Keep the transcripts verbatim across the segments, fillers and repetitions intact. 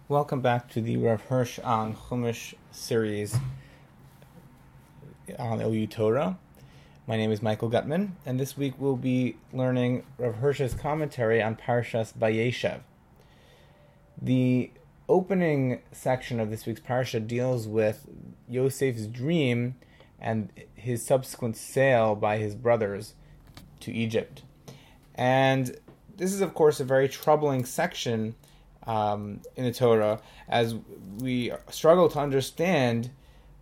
Welcome back to the Rav Hirsch on Chumash series on O U Torah. My name is Michael Gutman, and this week we'll be learning Rav Hirsch's commentary on Parshas Vayeshev. The opening section of this week's parsha deals with Yosef's dream and his subsequent sale by his brothers to Egypt. And this is, of course, a very troubling section um, in the Torah, as we struggle to understand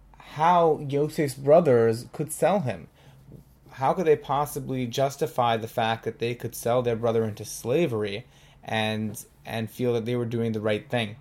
how Yosef's brothers could sell him. How could they possibly justify the fact that they could sell their brother into slavery and and feel that they were doing the right thing?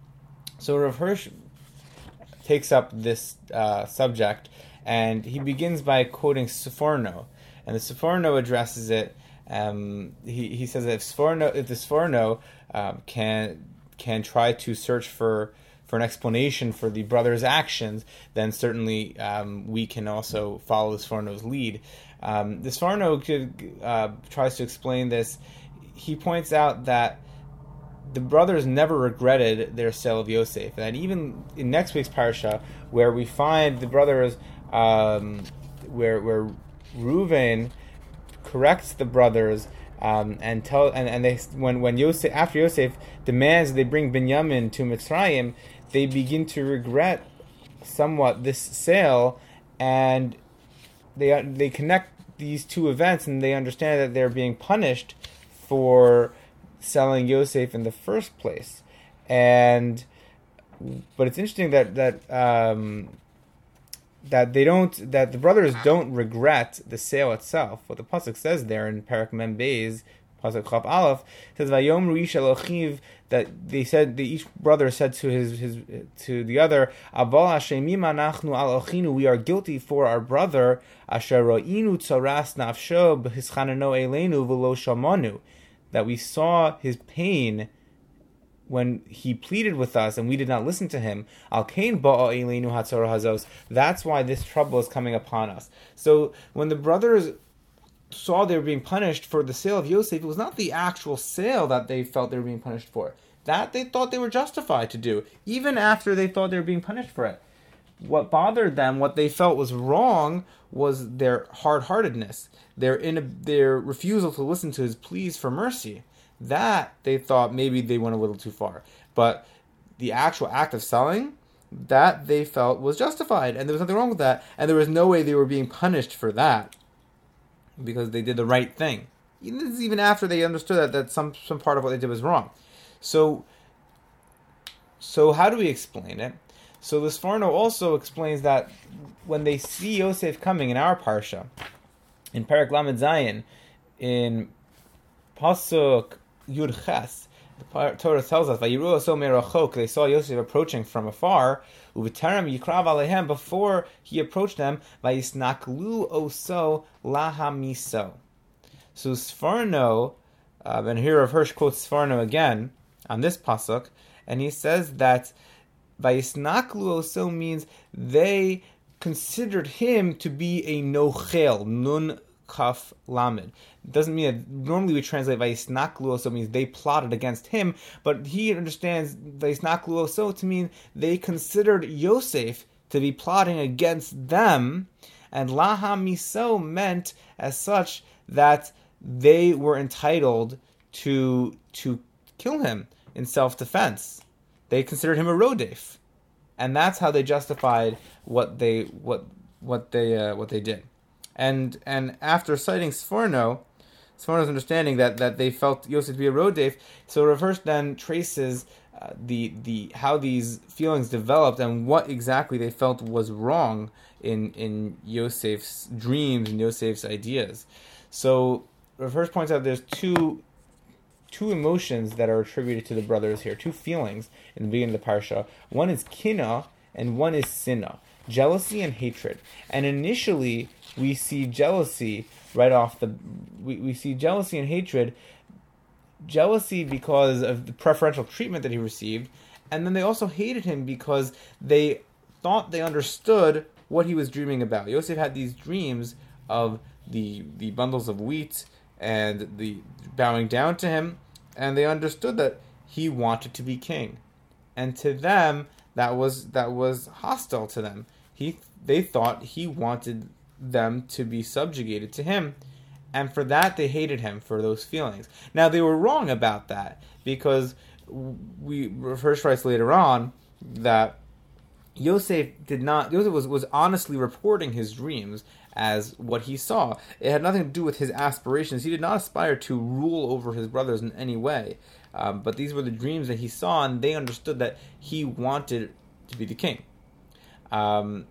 So Rav Hirsch takes up this uh, subject, and he begins by quoting Sforno, and the Sforno addresses it. Um, he he says that if Sforno, if the Sforno um, can can try to search for for an explanation for the brothers' actions, then certainly um, we can also follow Sforno's lead. Um, the Sforno could, uh, tries to explain this. He points out that the brothers never regretted their sale of Yosef, and even in next week's parsha, where we find the brothers, um, where where Reuven corrects the brothers um, and tell and, and they when when Yosef after Yosef demands they bring Binyamin to Mitzrayim, they begin to regret somewhat this sale, and they they connect these two events, and they understand that they're being punished for selling Yosef in the first place. And but it's interesting that that um, that they don't that the brothers don't regret the sale itself. What the pasuk says there in Parak Mem Beis, pasuk Chaf Aleph, says Vayomru ish el achiv, that they said, the, each brother said to his his to the other, Aval hashemim anachnu al achinu, we are guilty for our brother, asher ro'inu tzaras nafsho b'hischanano eleinu v'lo shamanu, that we saw his pain when he pleaded with us and we did not listen to him. Al kain ba'a eleinu hatzara hazos. That's why this trouble is coming upon us. So when the brothers saw they were being punished for the sale of Yosef, it was not the actual sale that they felt they were being punished for. That they thought they were justified to do, even after they thought they were being punished for it. What bothered them, what they felt was wrong, was their hard-heartedness, their in, their refusal to listen to his pleas for mercy. That they thought maybe they went a little too far. But the actual act of selling, that they felt was justified, and there was nothing wrong with that, and there was no way they were being punished for that, because they did the right thing. This is even after they understood that, that some, some part of what they did was wrong. So, so how do we explain it? So the Sforno also explains that when they see Yosef coming in our parsha, in Parak Lamed Zayin, in Pasuk Yud Ches, the Torah tells us, "Vayiru oso merachok," they saw Yosef approaching from afar. U'v'terem yikrav alehem, before he approached them, vayisnaklu oso lahamiso. So Sforno, uh, and here Rav Hirsch quotes Sforno again on this pasuk, and he says that vayisnaklu oso means they considered him to be a nochel, nun kaf lamed. It doesn't mean that normally we translate vayisnaklu oso means they plotted against him, but he understands vayisnaklu oso to mean they considered Yosef to be plotting against them, and laha miso meant as such that they were entitled to to kill him in self-defense. They considered him a rodef, and that's how they justified what they what what they uh, what they did. And and after citing Sforno, Sforno's understanding that, that they felt Yosef to be a rodef, so Rav Hirsch then traces uh, the the how these feelings developed and what exactly they felt was wrong in in Yosef's dreams and Yosef's ideas. So Rav Hirsch points out there's two two emotions that are attributed to the brothers here, two feelings in the beginning of the parsha. One is kina and one is sinna, jealousy and hatred. And initially we see jealousy right off the we, we see jealousy and hatred. Jealousy because of the preferential treatment that he received, and then they also hated him because they thought they understood what he was dreaming about. Yosef had these dreams of the the bundles of wheat and the bowing down to him, and they understood that he wanted to be king. and to them that was that was hostile to them. He they thought he wanted them to be subjugated to him, and for that they hated him for those feelings. Now they were wrong about that, because we Hirsch writes later on that Yosef did not. Yosef was, was honestly reporting his dreams as what he saw. It had nothing to do with his aspirations. He did not aspire to rule over his brothers in any way. Um, but these were the dreams that he saw, and they understood that he wanted to be the king. Um,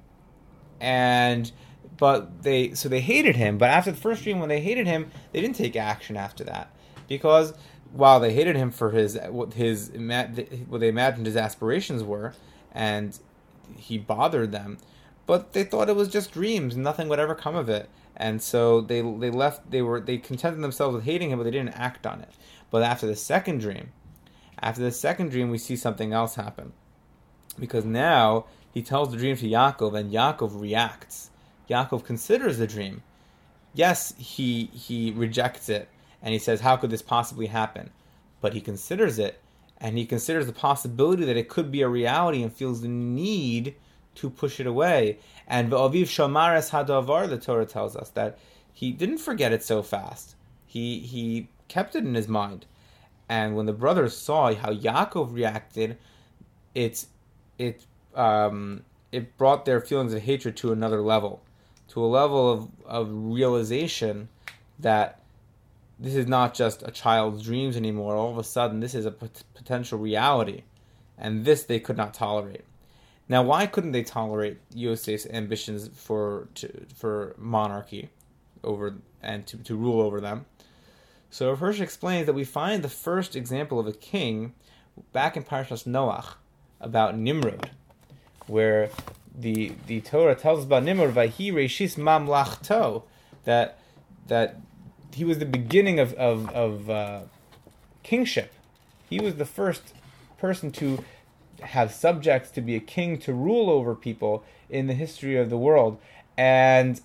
and but they so they hated him. But after the first dream, when they hated him, they didn't take action after that, because while they hated him for his what his what they imagined his aspirations were, and he bothered them, but they thought it was just dreams, nothing would ever come of it, and so they they left. They were they contented themselves with hating him, but they didn't act on it. But after the second dream, after the second dream, we see something else happen, because now he tells the dream to Yaakov, and Yaakov reacts. Yaakov considers the dream. Yes, he he rejects it, and he says, "How could this possibly happen?" But he considers it. And he considers the possibility that it could be a reality and feels the need to push it away. And V'aviv Shomares Hadavar, the Torah tells us that he didn't forget it so fast. He he kept it in his mind. And when the brothers saw how Yaakov reacted, it's it um, it brought their feelings of hatred to another level, to a level of, of realization that this is not just a child's dreams anymore. All of a sudden, this is a pot- potential reality. And this they could not tolerate. Now, why couldn't they tolerate Yosef's ambitions for to, for monarchy over and to, to rule over them? So Hirsch explains that we find the first example of a king back in Parshas Noach about Nimrod, where the the Torah tells us about Nimrod, Vayhi Reishis Mamlachto, that that he was the beginning of of, of uh, kingship. He was the first person to have subjects, to be a king, to rule over people in the history of the world. And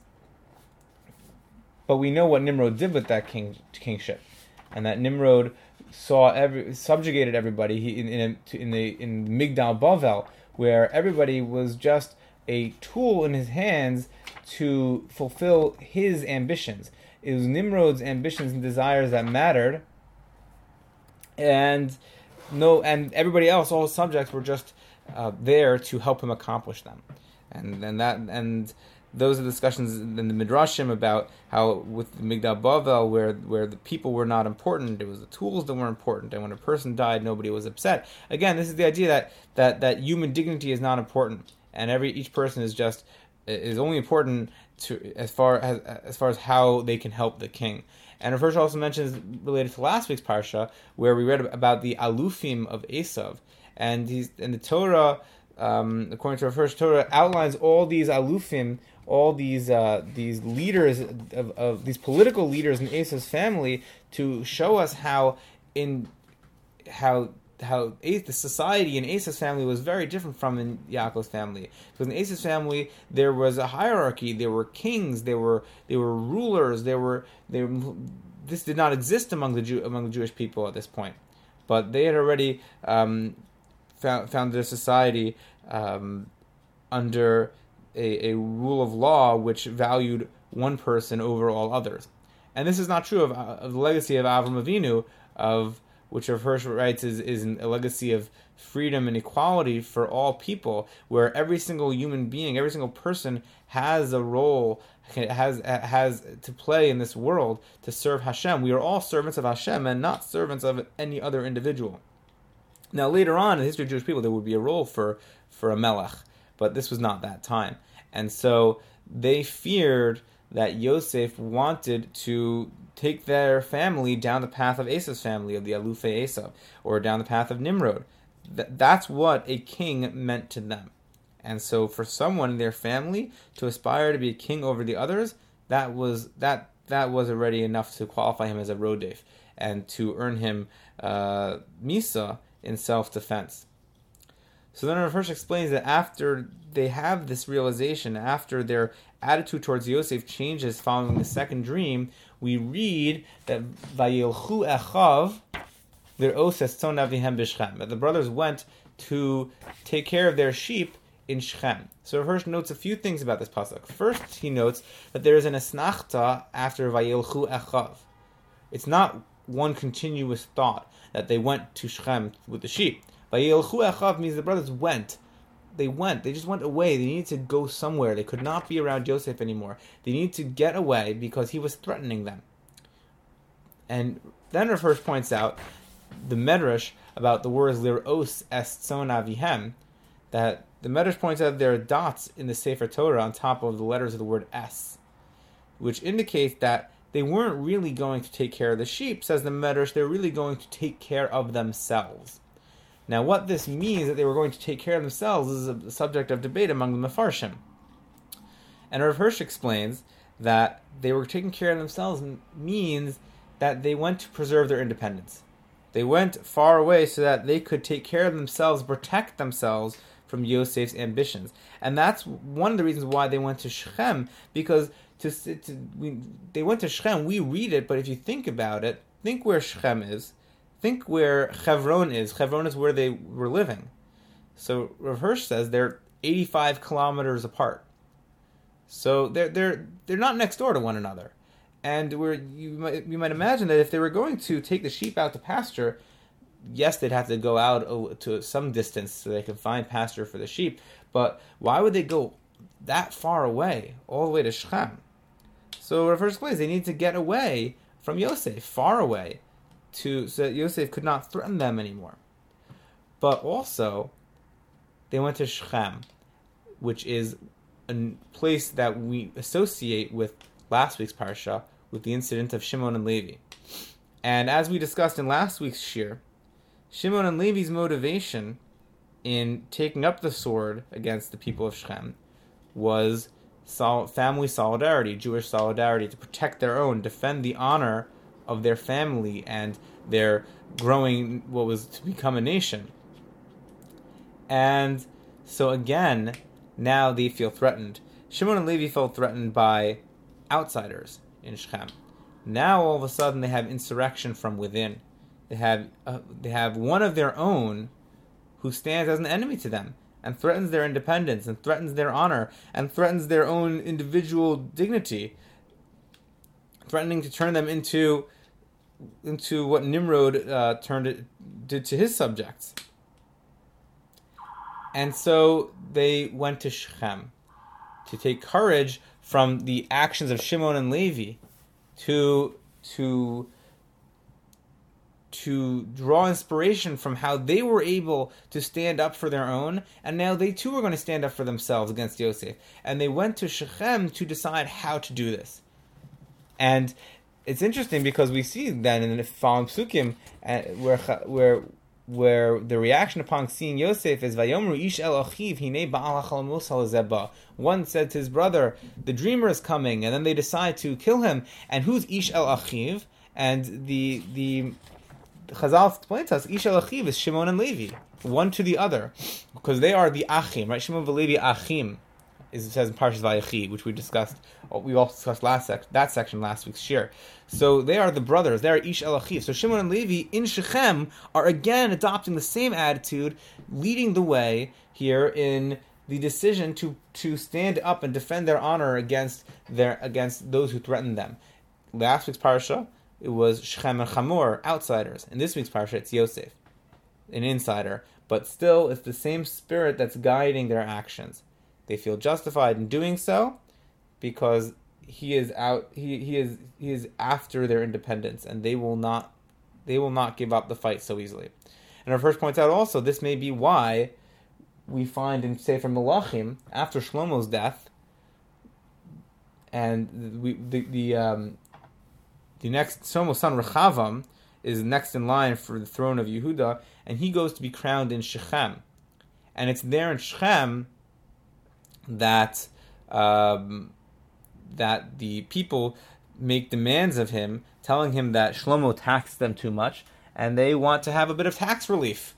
but we know what Nimrod did with that king kingship, and that Nimrod saw every subjugated everybody. He in in, a, in the in Migdal Bavel, where everybody was just a tool in his hands to fulfill his ambitions. It was Nimrod's ambitions and desires that mattered, and no, and everybody else, all his subjects, were just uh, there to help him accomplish them. And and that and those are discussions in the Midrashim about how with the Migdal Bavel, where where the people were not important, it was the tools that were important, and when a person died, nobody was upset. Again, this is the idea that that, that human dignity is not important, and every each person is just is only important to as far as as far as how they can help the king. And Rav Hirsch also mentions, related to last week's parsha, where we read about the alufim of Esav, and he's and the Torah, um, according to Rav Hirsch, Torah outlines all these alufim, all these uh, these leaders of, of these political leaders in Esav's family, to show us how in how. how the society in Esav's family was very different from in Yaakov's family. Because in Esav's family, there was a hierarchy. There were kings. There were there were rulers. There were there. This did not exist among the Jew, among the Jewish people at this point, but they had already um, found, founded a society um, under a, a rule of law which valued one person over all others. And this is not true of, of the legacy of Avram Avinu, of which Rav Hirsch writes is, is a legacy of freedom and equality for all people, where every single human being, every single person has a role, has has to play in this world to serve Hashem. We are all servants of Hashem and not servants of any other individual. Now, later on in the history of Jewish people, there would be a role for, for a melech, but this was not that time. And so they feared that Yosef wanted to take their family down the path of Esav's family, of the Alufei Esav, or down the path of Nimrod. Th- that's what a king meant to them. And so for someone in their family to aspire to be a king over the others, that was that that was already enough to qualify him as a rodef, and to earn him uh, misa in self-defense. So then Rav Hirsch explains that after they have this realization, after their attitude towards Yosef changes following the second dream, we read that Vayilchu Echav, lir'os es tzon avihem b'Shechem. The brothers went to take care of their sheep in Shechem. So Rav Hirsch notes a few things about this pasuk. First, he notes that there is an asnachta after vayilchu echav. It's not one continuous thought that they went to Shechem with the sheep. Vayilchu echav means the brothers went. They went. They just went away. They needed to go somewhere. They could not be around Yosef anymore. They needed to get away because he was threatening them. And then Rav Hirsch points out the Medrash about the words lir'os es tzon avihem, that the Medrash points out there are dots in the Sefer Torah on top of the letters of the word es, which indicates that they weren't really going to take care of the sheep, says the Medrash. They're really going to take care of themselves. Now, what this means, that they were going to take care of themselves, is a subject of debate among the Mefarshim. And Rav Hirsch explains that they were taking care of themselves means that they went to preserve their independence. They went far away so that they could take care of themselves, protect themselves from Yosef's ambitions. And that's one of the reasons why they went to Shechem, because to, to we, they went to Shechem, we read it, but if you think about it, think where Shechem is. Think where Chevron is. Chevron is where they were living. So Rav Hirsch says they're eighty-five kilometers apart. So they're they're they're not next door to one another. And we're you might you might imagine that if they were going to take the sheep out to pasture, yes, they'd have to go out to some distance so they could find pasture for the sheep. But why would they go that far away, all the way to Shechem? So Rav Hirsch explains they need to get away from Yosef, far away, to so that Yosef could not threaten them anymore. But also, they went to Shechem, which is a place that we associate with last week's parsha, with the incident of Shimon and Levi. And as we discussed in last week's shir, Shimon and Levi's motivation in taking up the sword against the people of Shechem was sol- family solidarity, Jewish solidarity, to protect their own, defend the honor of their family and their growing what was to become a nation. And so again, now they feel threatened. Shimon and Levi felt threatened by outsiders in Shechem. Now all of a sudden they have insurrection from within. They have uh, they have one of their own who stands as an enemy to them and threatens their independence and threatens their honor and threatens their own individual dignity, threatening to turn them into into what Nimrod uh, turned it, did to his subjects. And so they went to Shechem to take courage from the actions of Shimon and Levi, to to to draw inspiration from how they were able to stand up for their own, and now they too are going to stand up for themselves against Yosef. And they went to Shechem to decide how to do this. And it's interesting because we see then in the following psukim uh, where where where the reaction upon seeing Yosef is Vayomru ish el achiv hine ba'al hachalmos halazeba. One said to his brother, "The dreamer is coming," and then they decide to kill him. And who's ish el achiv? And the the Chazal explains to us ish el achiv is Shimon and Levi, one to the other, because they are the achim, right? Shimon and Levi achim, is it says in Parshas Vayechi, which we discussed. We also discussed last sec- that section last week's shir. So they are the brothers. They are Ish El Achiv. So Shimon and Levi in Shechem are again adopting the same attitude, leading the way here in the decision to, to stand up and defend their honor against their against those who threaten them. Last week's parsha, it was Shechem and Chamor, outsiders. In this week's parsha, it's Yosef, an insider. But still, it's the same spirit that's guiding their actions. They feel justified in doing so because he is out. He he is he is after their independence, and they will not they will not give up the fight so easily. And our first points out also this may be why we find in Sefer Melachim after Shlomo's death, and we the the um, the next Shlomo's son Rechavam is next in line for the throne of Yehuda, and he goes to be crowned in Shechem, and it's there in Shechem that um, that the people make demands of him, telling him that Shlomo taxed them too much, and they want to have a bit of tax relief.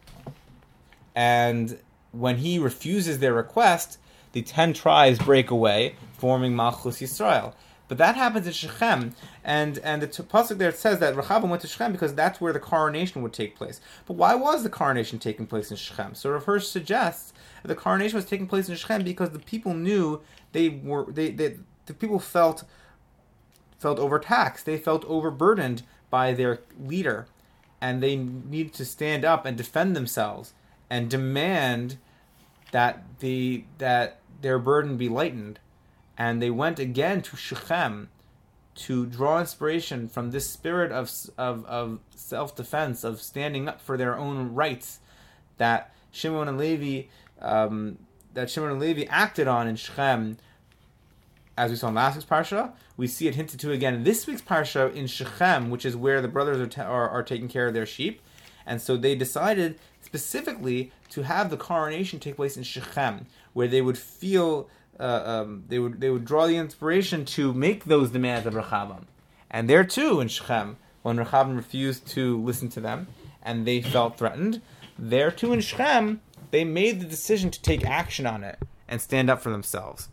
And when he refuses their request, the ten tribes break away, forming Malchus Yisrael. But that happens in Shechem, and and the pasuk there says that Rechavam went to Shechem because that's where the coronation would take place. But why was the coronation taking place in Shechem? So Rav Hirsch suggests that the coronation was taking place in Shechem because the people knew they were they, they the people felt felt overtaxed, they felt overburdened by their leader, and they needed to stand up and defend themselves and demand that the that their burden be lightened. And they went again to Shechem to draw inspiration from this spirit of of, of self-defense, of standing up for their own rights that Shimon and Levi um, that Shimon and Levi acted on in Shechem. As we saw in last week's parsha, we see it hinted to again in this week's parsha in Shechem, which is where the brothers are, ta- are are taking care of their sheep, and so they decided specifically to have the coronation take place in Shechem, where they would feel uh, um, they would they would draw the inspiration to make those demands of Rechavam, and there too in Shechem, when Rechavam refused to listen to them, and they felt threatened, there too in Shechem they made the decision to take action on it and stand up for themselves.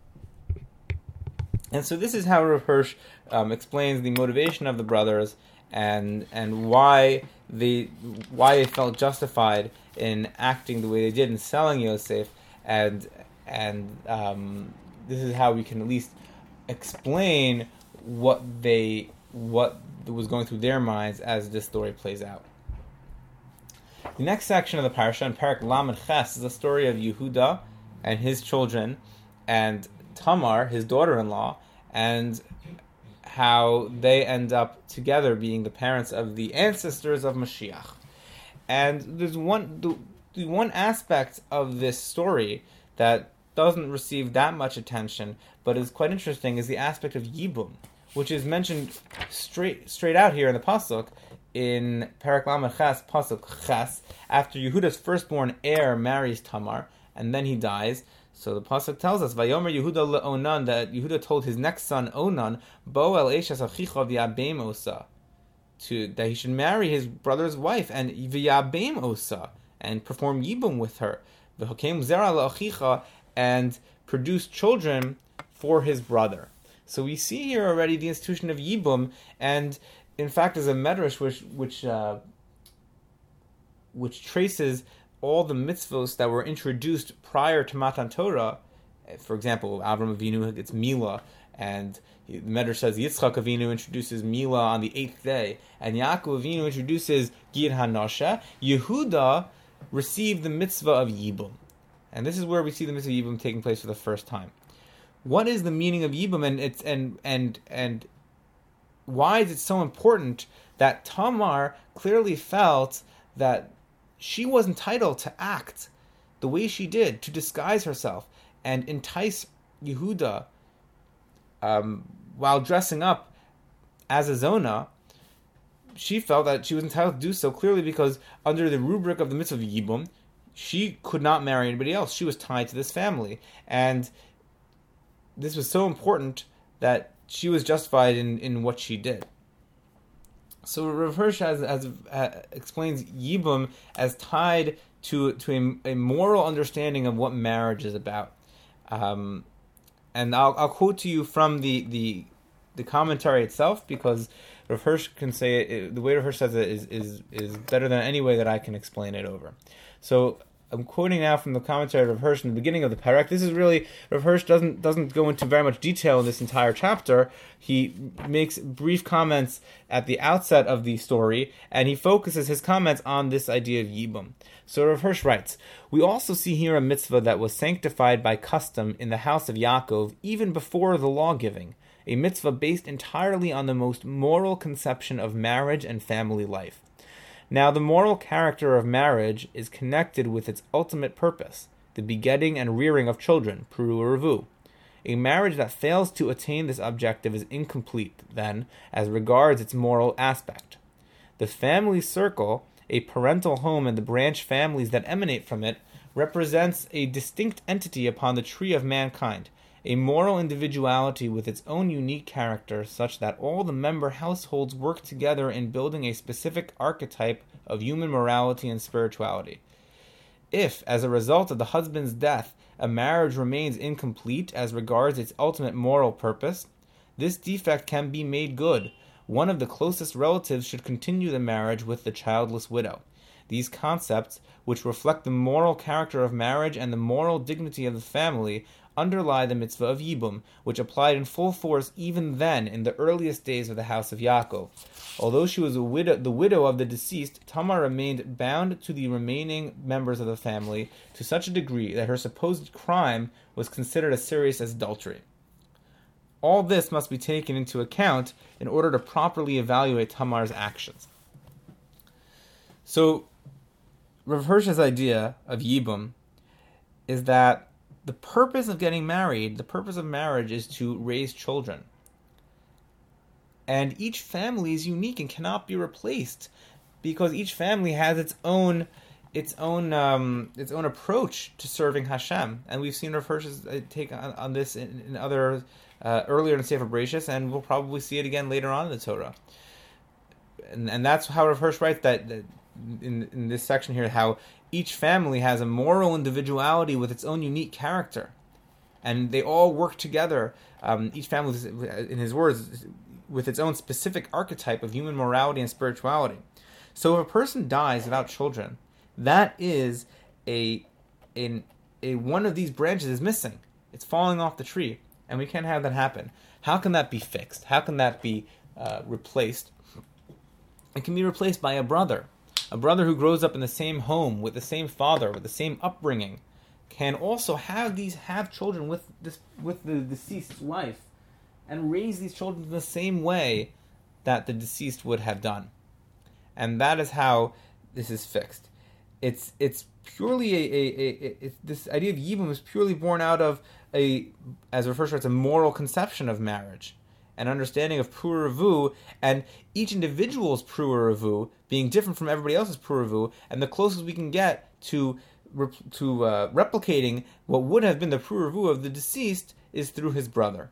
And so this is how Rav Hirsch um, explains the motivation of the brothers and and why they why they felt justified in acting the way they did in selling Yosef, and and um, this is how we can at least explain what they what was going through their minds as this story plays out. The next section of the parasha, in Parak Lamed Ches, is the story of Yehuda and his children and Tamar, his daughter-in-law, and how they end up together being the parents of the ancestors of Mashiach. And there's one the, the one aspect of this story that doesn't receive that much attention, but is quite interesting, is the aspect of Yibum, which is mentioned straight straight out here in the pasuk in Parak Lamed Ches, pasuk Ches, after Yehuda's firstborn heir marries Tamar, and then he dies. So the pasuk tells us, "Vayomer Yehuda leOnan," that Yehuda told his next son Onan, "Bo el eshes achicha v'yabem osa," to that he should marry his brother's wife and v'yabem osa and perform yibum with her, v'hokem zera leachicha, and produce children for his brother. So we see here already the institution of yibum, and in fact, there's a medrash which which uh, which traces all the mitzvos that were introduced prior to Matan Torah. For example, Avram Avinu gets Milah, and the Medrash says Yitzchak Avinu introduces Milah on the eighth day, and Yaakov Avinu introduces Gid HaNosha. Yehuda received the mitzvah of Yibum, and this is where we see the mitzvah of Yibum taking place for the first time. What is the meaning of Yibum, and it's and and and why is it so important that Tamar clearly felt that she was entitled to act the way she did, to disguise herself and entice Yehuda um, while dressing up as a Zona? She felt that she was entitled to do so clearly because under the rubric of the mitzvah of Yibum, she could not marry anybody else. She was tied to this family. And this was so important that she was justified in, in what she did. So Rav Hirsch has, has, uh, explains Yibum as tied to to a, a moral understanding of what marriage is about. Um, and I'll, I'll quote to you from the, the the commentary itself, because Rav Hirsch can say it, the way Rav Hirsch says it is, is, is better than any way that I can explain it over. So I'm quoting now from the commentary of Rav Hirsch in the beginning of the parak. This is really, Rav Hirsch doesn't doesn't go into very much detail in this entire chapter. He makes brief comments at the outset of the story, and he focuses his comments on this idea of Yibum. So Rav Hirsch writes, "We also see here a mitzvah that was sanctified by custom in the house of Yaakov even before the law-giving, a mitzvah based entirely on the most moral conception of marriage and family life. Now, the moral character of marriage is connected with its ultimate purpose, the begetting and rearing of children, Puru Revu. A marriage that fails to attain this objective is incomplete, then, as regards its moral aspect. The family circle, a parental home and the branch families that emanate from it, represents a distinct entity upon the tree of mankind, a moral individuality with its own unique character such that all the member households work together in building a specific archetype of human morality and spirituality. If, as a result of the husband's death, a marriage remains incomplete as regards its ultimate moral purpose, this defect can be made good. One of the closest relatives should continue the marriage with the childless widow. These concepts, which reflect the moral character of marriage and the moral dignity of the family, underlie the mitzvah of Yibum, which applied in full force even then in the earliest days of the house of Yaakov. Although she was a widow, the widow of the deceased, Tamar remained bound to the remaining members of the family to such a degree that her supposed crime was considered as serious as adultery. All this must be taken into account in order to properly evaluate Tamar's actions. So, Rav Hirsch's idea of Yibum is that the purpose of getting married, the purpose of marriage, is to raise children. And each family is unique and cannot be replaced because each family has its own its own um, its own approach to serving Hashem. And we've seen Rav Hirsch's take on, on this in, in other uh, earlier in Sefer Bereshis, and we'll probably see it again later on in the Torah. And and that's how Rav Hirsch writes that, that in in this section here, how each family has a moral individuality with its own unique character, and they all work together. Um, each family, in his words, with its own specific archetype of human morality and spirituality. So if a person dies without children, that is a in a one of these branches is missing. It's falling off the tree, and we can't have that happen. How can that be fixed? How can that be uh, replaced? It can be replaced by a brother. A brother who grows up in the same home with the same father, with the same upbringing, can also have these have children with this with the deceased's wife, and raise these children in the same way that the deceased would have done. And that is how this is fixed. It's it's purely a, a, a, a it's, this idea of Yibum is purely born out of a, as Rav Hirsch writes, a moral conception of marriage, an understanding of Puravu, and each individual's Puravu being different from everybody else's Puravu, and the closest we can get to to uh, replicating what would have been the Puravu of the deceased is through his brother.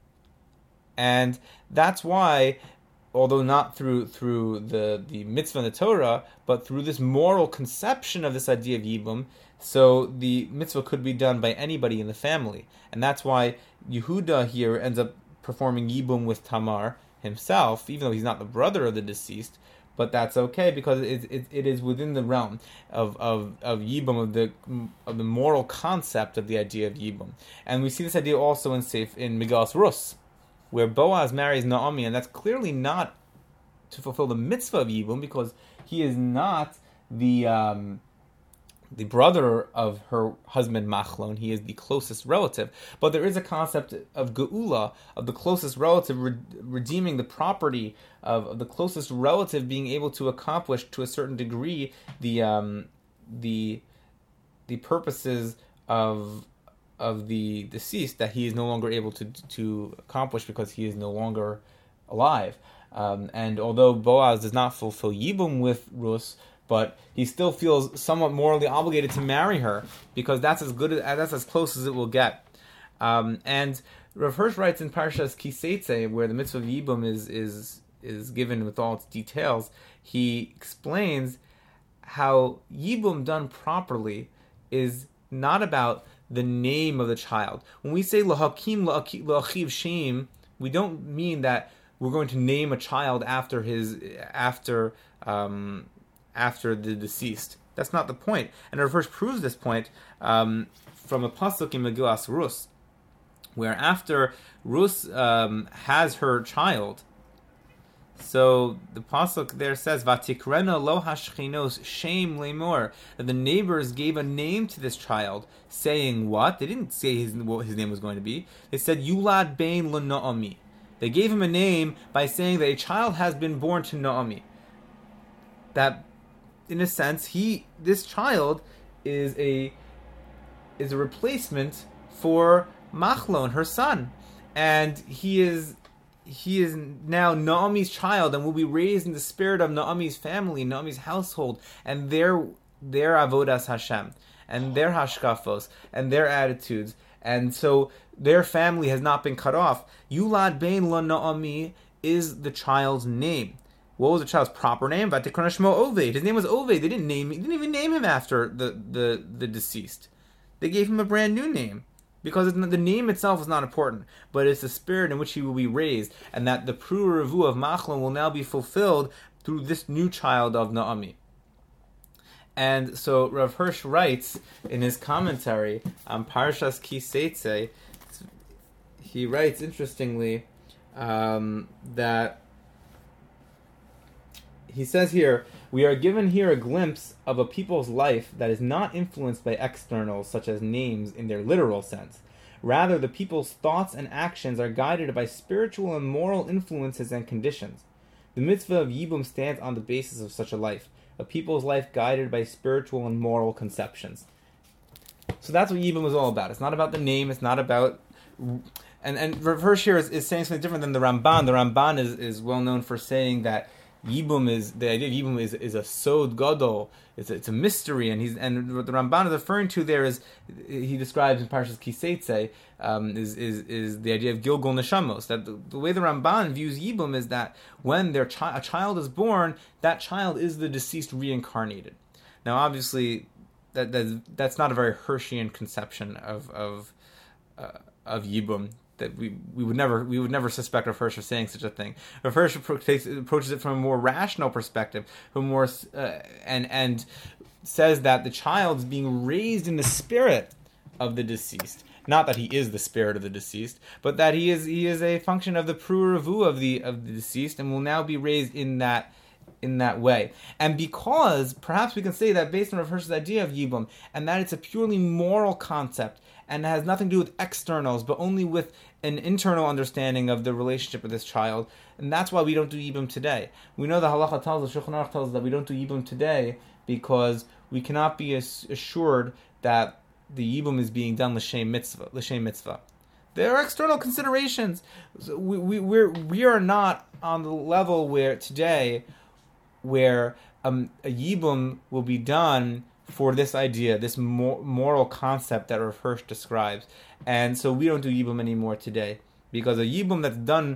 And that's why, although not through through the, the mitzvah and the Torah, but through this moral conception of this idea of Yibum, so the mitzvah could be done by anybody in the family. And that's why Yehuda here ends up performing Yibum with Tamar himself, even though he's not the brother of the deceased, but that's okay because it it, it is within the realm of, of, of Yibum, of the of the moral concept of the idea of Yibum. And we see this idea also in Seif, in Megalas Rus, where Boaz marries Naomi, and that's clearly not to fulfill the mitzvah of Yibum, because he is not the um, the brother of her husband Machlon. He is the closest relative. But there is a concept of Geula, of the closest relative re- redeeming the property of, of the closest relative being able to accomplish to a certain degree the um, the the purposes of of the deceased that he is no longer able to to accomplish because he is no longer alive. Um, and although Boaz does not fulfill Yibum with Rus, but he still feels somewhat morally obligated to marry her because that's as good as that's as close as it will get. Um, and Rav Hirsch writes in Parshas Ki Seitzei, where the mitzvah of Yibum is is is given with all its details, he explains how Yibum done properly is not about the name of the child. When we say Lahakim La'achiv Shem, we don't mean that we're going to name a child after his after um, after the deceased. That's not the point. And Rav Hirsch proves this point um, from a pasuk in Megilas Rus, where after Rus um, has her child, so the pasuk there says, "Vatikrena lo hashchinos shem lemor," that the neighbors gave a name to this child, saying what? They didn't say his, what his name was going to be. They said Yulad bein LeNaomi. They gave him a name by saying that a child has been born to Naomi. That, in a sense, he this child is a is a replacement for Machlon, her son, and he is. He is now Naomi's child and will be raised in the spirit of Naomi's family, Naomi's household, and their their avodas Hashem, and their hashkafos, and their attitudes. And so their family has not been cut off. Yulad bein la Naomi is the child's name. What was the child's proper name? Vatikron Shmo Oved. His name was Oved. They didn't name. They didn't even name him after the, the, the deceased. They gave him a brand new name. because the name itself is not important, but it's the spirit in which he will be raised, and that the Pru Revu of Machlon will now be fulfilled through this new child of Naomi. And so Rav Hirsch writes in his commentary on Parshas Ki Seitzei, he writes interestingly um, that he says here, we are given here a glimpse of a people's life that is not influenced by externals such as names in their literal sense. Rather, the people's thoughts and actions are guided by spiritual and moral influences and conditions. The mitzvah of Yibum stands on the basis of such a life, a people's life guided by spiritual and moral conceptions. So that's what Yibum is all about. It's not about the name, it's not about... And and Rav Hirsch here is, is saying something different than the Ramban. The Ramban is, is well known for saying that Yibum is, the idea of Yibum is, is a sod gadol, it's a, it's a mystery, and he's and what the Ramban is referring to there is, he describes in Parshas Ki Seitzei, um, is, is is the idea of Gilgul Neshamos, that the, the way the Ramban views Yibum is that when their chi- a child is born, that child is the deceased reincarnated. Now obviously, that, that that's not a very Hirschian conception of of uh, of Yibum. That we, we would never we would never suspect Rav Hirsch of saying such a thing. Rav Hirsch approaches it from a more rational perspective, from more uh, and and says that the child is being raised in the spirit of the deceased. Not that he is the spirit of the deceased, but that he is he is a function of the Pru Revu of the of the deceased, and will now be raised in that in that way. And because perhaps we can say that based on Rav Hirsch's idea of Yibum, and that it's a purely moral concept and has nothing to do with externals, but only with an internal understanding of the relationship of this child. And that's why we don't do Yibum today. We know the Halacha tells us, Shulchan Aruch tells us that we don't do Yibum today because we cannot be assured that the Yibum is being done l'shem mitzvah. L'shem mitzvah. There are external considerations. So we we we're, we are not on the level where today, where um, a Yibum will be done for this idea, this mor- moral concept that Rav Hirsch describes. And so we don't do Yibum anymore today, because a Yibum that's done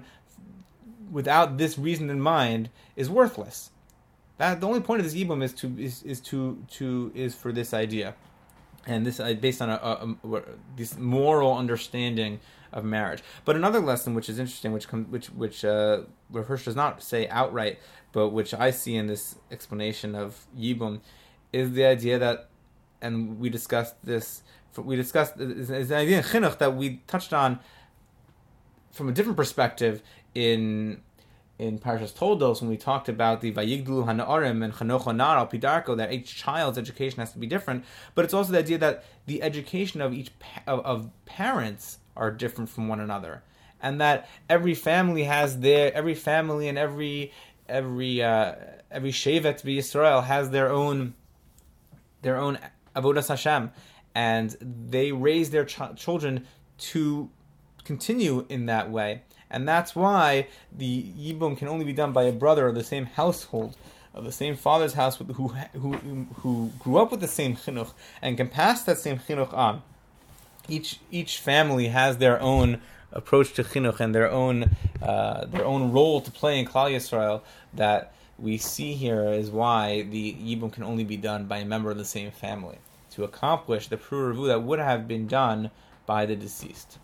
without this reason in mind is worthless. That the only point of this Yibum is to is, is to to is for this idea, and this uh, based on a, a, a this moral understanding of marriage. But another lesson which is interesting, which com- which which uh, Rav Hirsch does not say outright, but which I see in this explanation of Yibum, is the idea that, and we discussed this, we discussed, is the idea in Chinuch that we touched on from a different perspective in in Parashas Toldos, when we talked about the Vayigdlu Hana'arim and Chanoch Nar al Pidarko, that each child's education has to be different, but it's also the idea that the education of each pa- of, of parents are different from one another, and that every family has their, every family and every every uh, every Shevet B'Yisrael has their own their own Avodas Hashem, and they raise their ch- children to continue in that way. And that's why the Yibum can only be done by a brother of the same household, of the same father's house, who who who grew up with the same chinuch and can pass that same chinuch on. Each each family has their own approach to chinuch and their own uh, their own role to play in Klal Yisrael. That we see here is why the Yibum can only be done by a member of the same family to accomplish the Pru Revu that would have been done by the deceased.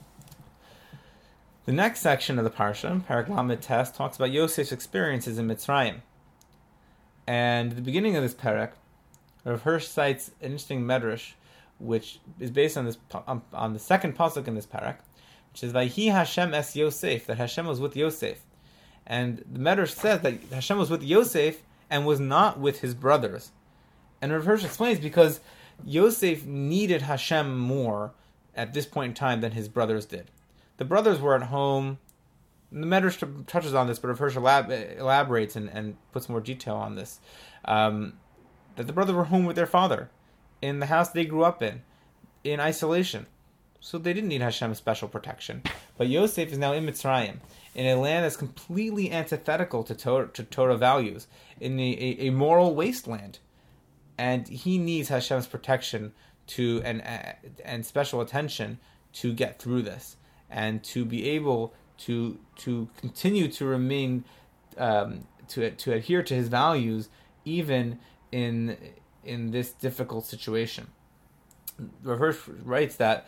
The next section of the Parsha, Parak Lamed Tes, talks about Yosef's experiences in Mitzrayim. And at the beginning of this parak, Rav Hirsch cites an interesting medrash, which is based on this on, on the second pasuk in this parak, which is Vayhi Hashem es Yosef, that Hashem was with Yosef. And the medrash says that Hashem was with Yosef and was not with his brothers. And Rav Hirsch explains because Yosef needed Hashem more at this point in time than his brothers did. The brothers were at home. The Medrash touches on this, but Rav Hirsch elab- elaborates and, and puts more detail on this. Um, that the brothers were home with their father, in the house they grew up in, in isolation. So they didn't need Hashem's special protection. But Yosef is now in Mitzrayim, in a land that's completely antithetical to Torah, to Torah values, in a, a, a moral wasteland. And he needs Hashem's protection to and and special attention to get through this, and to be able to to continue to remain um, to to adhere to his values even in in this difficult situation. Rav Hirsch writes that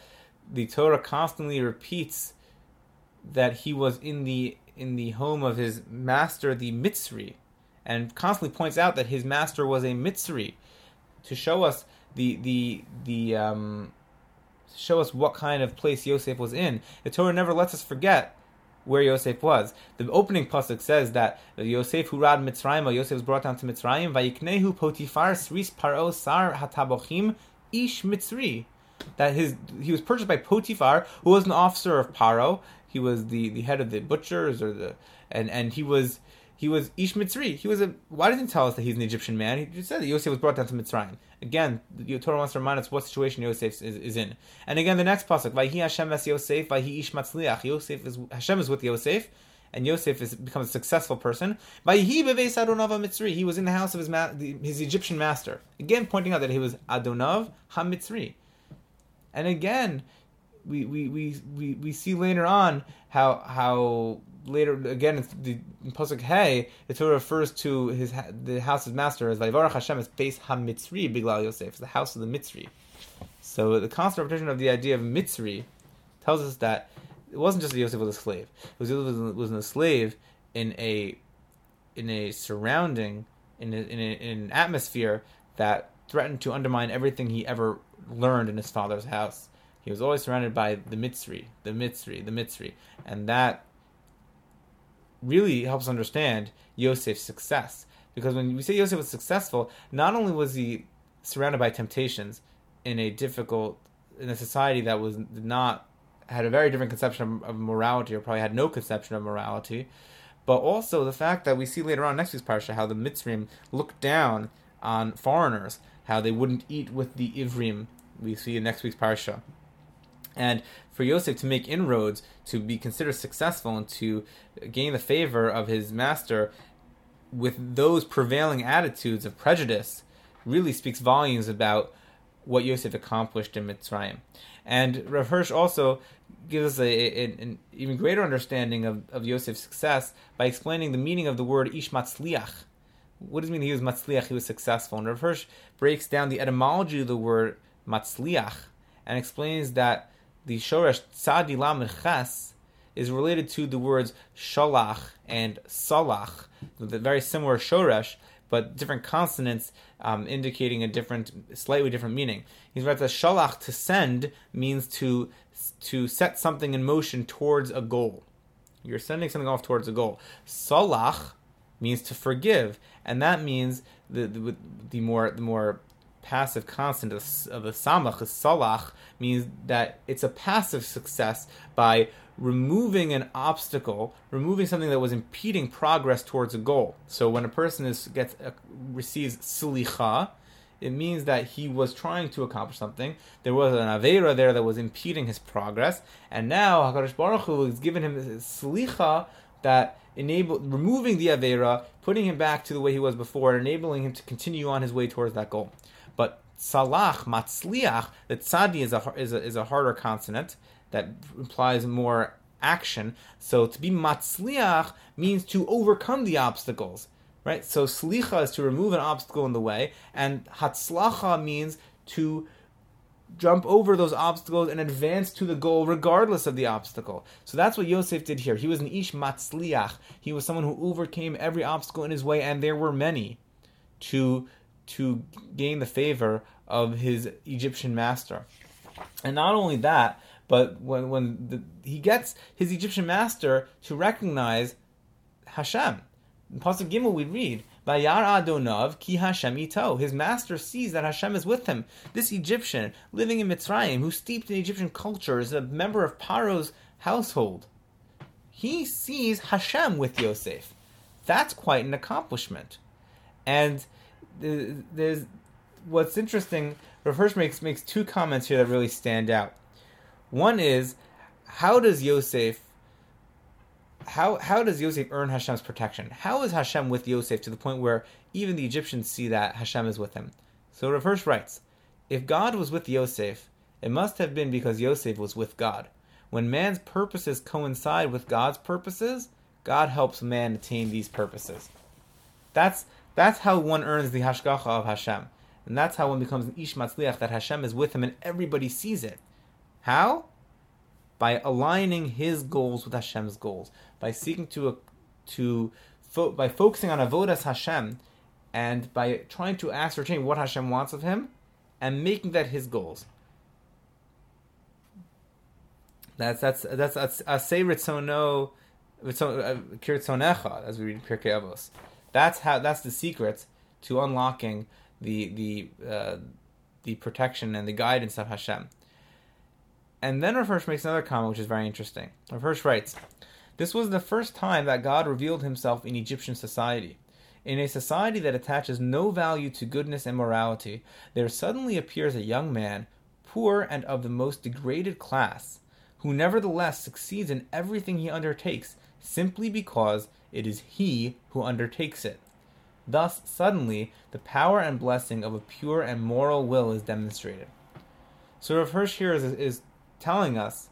the Torah constantly repeats that he was in the in the home of his master, the Mitzri, and constantly points out that his master was a Mitzri, to show us the the the um, show us what kind of place Yosef was in. The Torah never lets us forget where Yosef was. The opening pasuk says that Yosef hurad Mitzrayim, Yosef was brought down to Mitzrayim, vayiknehu Potifar sris paro sar hatabochim ish Mitzri. That his he was purchased by Potifar, who was an officer of Paro. He was the, the head of the butchers, or the and, and he was he was Ish Mitzri. He was a. Why doesn't he tell us that he's an Egyptian man? He just said that Yosef was brought down to Mitzrayim. Again, the Torah wants to remind us what situation Yosef is, is in. And again, the next pasuk, Vayhi Hashem es Yosef, Vayhi Ish Matzliach. Yosef is Hashem is with Yosef, and Yosef has become a successful person. Vayhi beveis Adonav HaMitzri. He was in the house of his ma- his Egyptian master. Again, pointing out that he was Adonav HaMitzri. And again, we we, we, we we see later on how how later again it's the in pasuk Hey, the Torah refers to his the house of his master as Vayivarach Hashem as Beis HaMitzri Biglal Yosef, it's the house of the Mitzri. So the constant repetition of the idea of Mitzri tells us that it wasn't just that Yosef was a slave. It was Yosef was a slave in a in a surrounding in a, in, a, in an atmosphere that threatened to undermine everything he ever learned in his father's house. He was always surrounded by the Mitzri, the Mitzri, the Mitzri. And that really helps understand Yosef's success. Because when we say Yosef was successful, not only was he surrounded by temptations in a difficult, in a society that was not, had a very different conception of, of morality, or probably had no conception of morality, but also the fact that we see later on next week's parsha how the Mitzrim looked down on foreigners, how they wouldn't eat with the Ivrim. We see in next week's parsha. And for Yosef to make inroads, to be considered successful, and to gain the favor of his master with those prevailing attitudes of prejudice, really speaks volumes about what Yosef accomplished in Mitzrayim. And Rav Hirsch also gives us a, a, an even greater understanding of, of Yosef's success by explaining the meaning of the word Ish Matzliach. What does it mean he was Matzliach, he was successful? And Rav Hirsch breaks down the etymology of the word Matzliach and explains that the shoresh tzadi lamed ches is related to the words shalach and salach, the very similar shoresh, but different consonants um, indicating a different, slightly different meaning. He's right that shalach, to send, means to to set something in motion towards a goal. You're sending something off towards a goal. Salach means to forgive, and that means the the, the more the more passive constant of, of the samach, the salach, means that it's a passive success by removing an obstacle, removing something that was impeding progress towards a goal. So when a person is gets uh, receives slicha, it means that he was trying to accomplish something. There was an aveira there that was impeding his progress, and now HaKadosh Baruch Hu has given him slicha that enabled removing the aveira, putting him back to the way he was before, and enabling him to continue on his way towards that goal. But salach, matzliach, the tzadi is a, is a is a harder consonant that implies more action. So to be matzliach means to overcome the obstacles, right? So slicha is to remove an obstacle in the way, and hatzlacha means to jump over those obstacles and advance to the goal regardless of the obstacle. So that's what Yosef did here. He was an ish matzliach. He was someone who overcame every obstacle in his way, and there were many, to to gain the favor of his Egyptian master. And not only that, but when when the, he gets his Egyptian master to recognize Hashem. In Pasuk Gimel we read, Vayar Adonav ki Hashem ito. His master sees that Hashem is with him. This Egyptian, living in Mitzrayim, who's steeped in Egyptian culture, is a member of Paro's household. He sees Hashem with Yosef. That's quite an accomplishment. And there's what's interesting, Rav Hirsch makes makes two comments here that really stand out. One is, how does Yosef how how does Yosef earn Hashem's protection? How is Hashem with Yosef to the point where even the Egyptians see that Hashem is with him? So Rav Hirsch writes, if God was with Yosef, it must have been because Yosef was with God. When man's purposes coincide with God's purposes, God helps man attain these purposes. That's That's how one earns the hashgacha of Hashem. And that's how one becomes an ish matzliach, that Hashem is with him and everybody sees it. How? by aligning his goals with Hashem's goals, by seeking to to fo- by focusing on avodas Hashem, and by trying to ascertain what Hashem wants of him, and making that his goals. That's that's that's asay ritzono, kiritzonecha, as we read in Pirkei Avos. That's how. That's the secret to unlocking the the uh, the protection and the guidance of Hashem. And then Rav Hirsch makes another comment, which is very interesting. Rav Hirsch writes, "This was the first time that God revealed himself in Egyptian society. In a society that attaches no value to goodness and morality, there suddenly appears a young man, poor and of the most degraded class, who nevertheless succeeds in everything he undertakes, simply because it is he who undertakes it. Thus, suddenly, the power and blessing of a pure and moral will is demonstrated." So Rav Hirsch here is, is telling us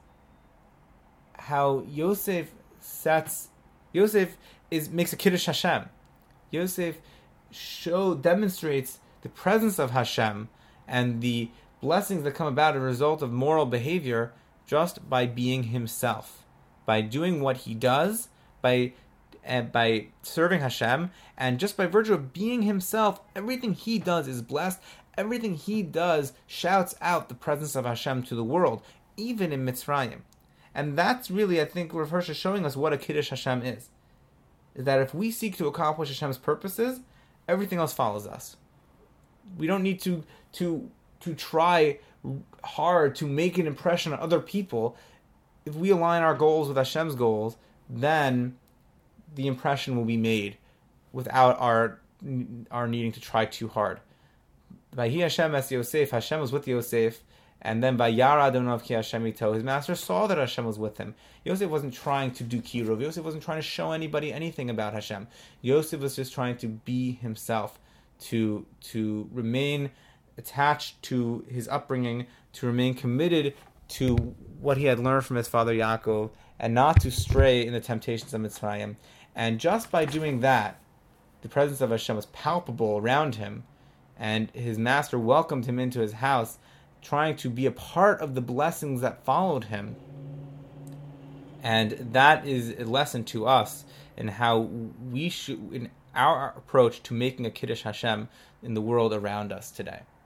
how Yosef sets, Yosef is makes a Kiddush Hashem. Yosef show demonstrates the presence of Hashem and the blessings that come about as a result of moral behavior just by being himself, by doing what he does, by uh, by serving Hashem, and just by virtue of being himself, everything he does is blessed. Everything he does shouts out the presence of Hashem to the world, even in Mitzrayim. And that's really, I think, Rav Hirsch is showing us what a Kiddush Hashem is. Is that if we seek to accomplish Hashem's purposes, everything else follows us. We don't need to to to try hard to make an impression on other people. If we align our goals with Hashem's goals, then the impression will be made without our our needing to try too hard. By Hi Hashem es Yosef, Hashem was with Yosef, and then by Yara Adonav ki Hashem ito, his master saw that Hashem was with him. Yosef wasn't trying to do kiruv. Yosef wasn't trying to show anybody anything about Hashem. Yosef was just trying to be himself, to to remain attached to his upbringing, to remain committed to what he had learned from his father Yaakov, and not to stray in the temptations of Mitzrayim. And just by doing that, the presence of Hashem was palpable around him, and his master welcomed him into his house, trying to be a part of the blessings that followed him. And that is a lesson to us in how we should, in our approach to making a Kiddush Hashem in the world around us today.